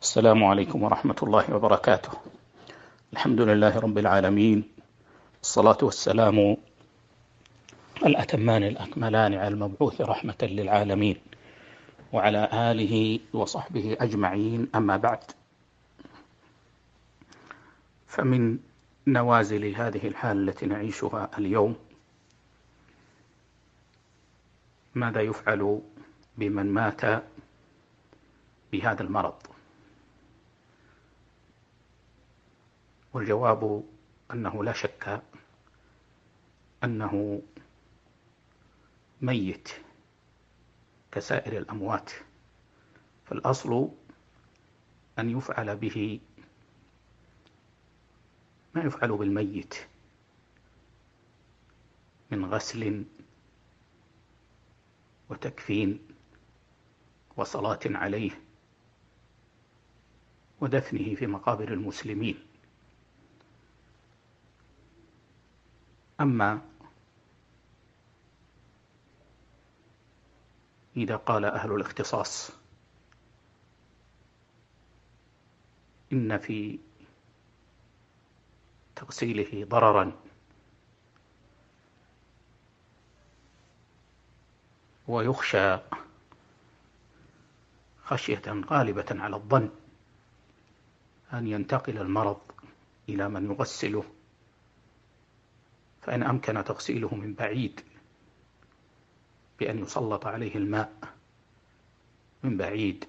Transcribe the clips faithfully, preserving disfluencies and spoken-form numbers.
السلام عليكم ورحمة الله وبركاته. الحمد لله رب العالمين، الصلاة والسلام الأتمان الأكملان على المبعوث رحمة للعالمين وعلى آله وصحبه أجمعين، أما بعد. فمن نوازل هذه الحالة التي نعيشها اليوم ماذا يفعل بمن مات بهذا المرض؟ والجواب أنه لا شك أنه ميت كسائر الأموات، فالأصل أن يفعل به ما يفعل بالميت من غسل وتكفين وصلاة عليه ودفنه في مقابر المسلمين. أما إذا قال أهل الاختصاص إن في تغسيله ضررا ويخشى خشية غالبة على الظن أن ينتقل المرض إلى من يغسله، فإن أمكن تغسيله من بعيد بأن يسلط عليه الماء من بعيد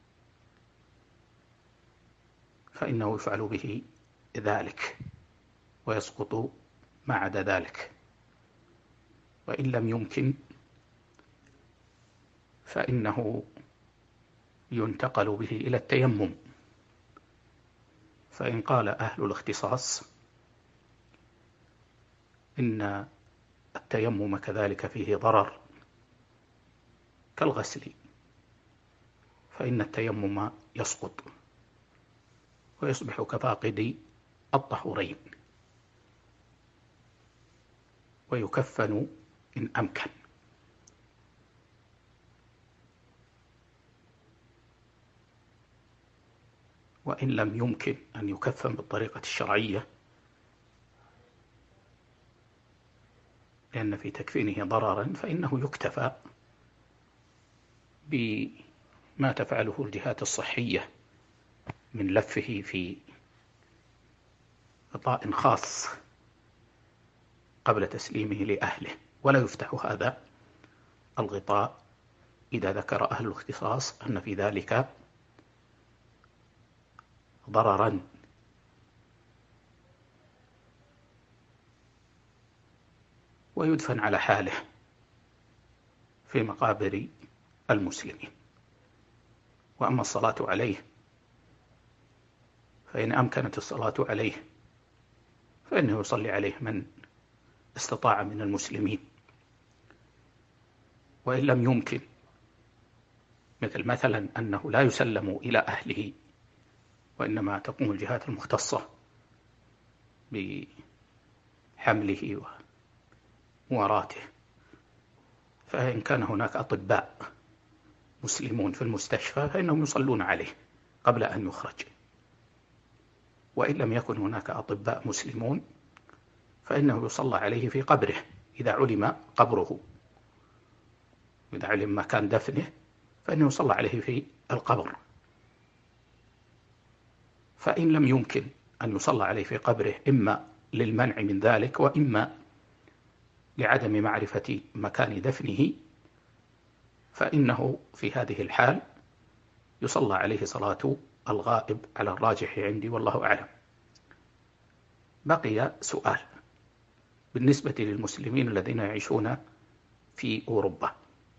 فإنه يفعل به ذلك ويسقط ما عدا ذلك. وإن لم يمكن فإنه ينتقل به إلى التيمم. فإن قال أهل الاختصاص إن التيمم كذلك فيه ضرر كالغسل، فإن التيمم يسقط ويصبح كفاقد الطهورين ويكفن إن أمكن. وإن لم يمكن أن يكفن بالطريقة الشرعية لأن في تكفينه ضررا، فإنه يكتفى بما تفعله الجهات الصحية من لفه في غطاء خاص قبل تسليمه لأهله، ولا يفتح هذا الغطاء إذا ذكر أهل الاختصاص أن في ذلك ضررا. ويدفن على حاله في مقابر المسلمين. وأما الصلاة عليه فإن أمكنت الصلاة عليه فإنه يصلي عليه من استطاع من المسلمين. وإن لم يمكن، مثل مثلا أنه لا يسلم إلى أهله وإنما تقوم الجهات المختصة بحمله ومواراته، فإن كان هناك أطباء مسلمون في المستشفى فإنهم يصلون عليه قبل أن يخرج. وإن لم يكن هناك أطباء مسلمون فإنه يصلى عليه في قبره إذا علم قبره، إذا علم مكان دفنه فإنه يصلى عليه في القبر. فإن لم يمكن أن يصلى عليه في قبره إما للمنع من ذلك وإما لعدم معرفة مكان دفنه، فإنه في هذه الحال يصلى عليه صلاة الغائب على الراجح عندي والله أعلم. بقي سؤال بالنسبة للمسلمين الذين يعيشون في أوروبا،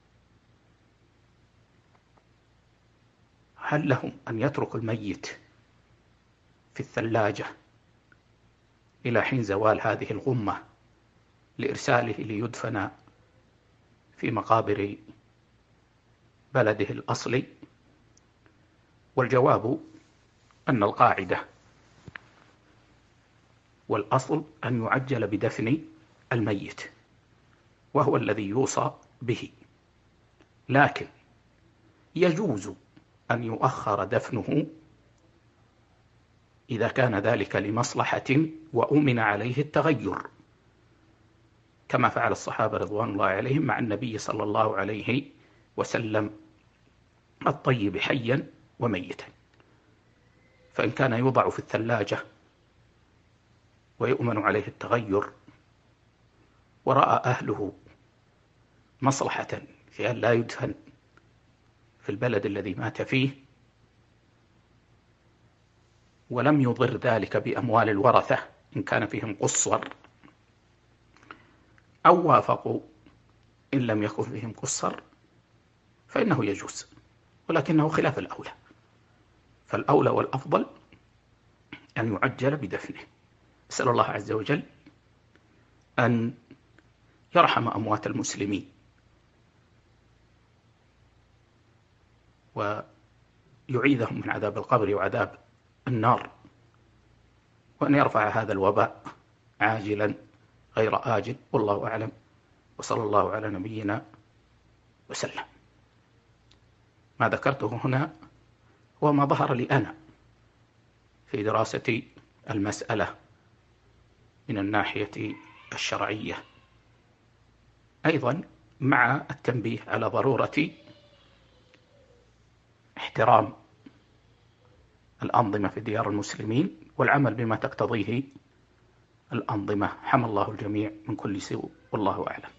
هل لهم أن يتركوا الميت في الثلاجة إلى حين زوال هذه الغمة لإرساله ليدفن في مقابر بلده الأصلي؟ والجواب أن القاعدة والأصل أن يعجل بدفن الميت، وهو الذي يوصى به، لكن يجوز أن يؤخر دفنه إذا كان ذلك لمصلحة وأمن عليه التغير، كما فعل الصحابة رضوان الله عليهم مع النبي صلى الله عليه وسلم الطيب حيا وميتا. فإن كان يوضع في الثلاجة ويؤمن عليه التغير، ورأى أهله مصلحة في أن لا يدفن في البلد الذي مات فيه، ولم يضر ذلك بأموال الورثة إن كان فيهم قصر، أو وافقوا إن لم يكن فيهم قصر، فإنه يجوز، ولكنه خلاف الأولى. فالأولى والأفضل أن يعجل بدفنه. أسأل الله عز وجل أن يرحم أموات المسلمين ويعيذهم من عذاب القبر وعذاب النار، وأن يرفع هذا الوباء عاجلا غير آجل، والله أعلم، وصلى الله على نبينا وسلم. ما ذكرته هنا هو ما ظهر لي أنا في دراسة المسألة من الناحية الشرعية، أيضا مع التنبيه على ضرورة احترام الأنظمة في ديار المسلمين والعمل بما تقتضيه الأنظمة. حمى الله الجميع من كل سوء، والله أعلم.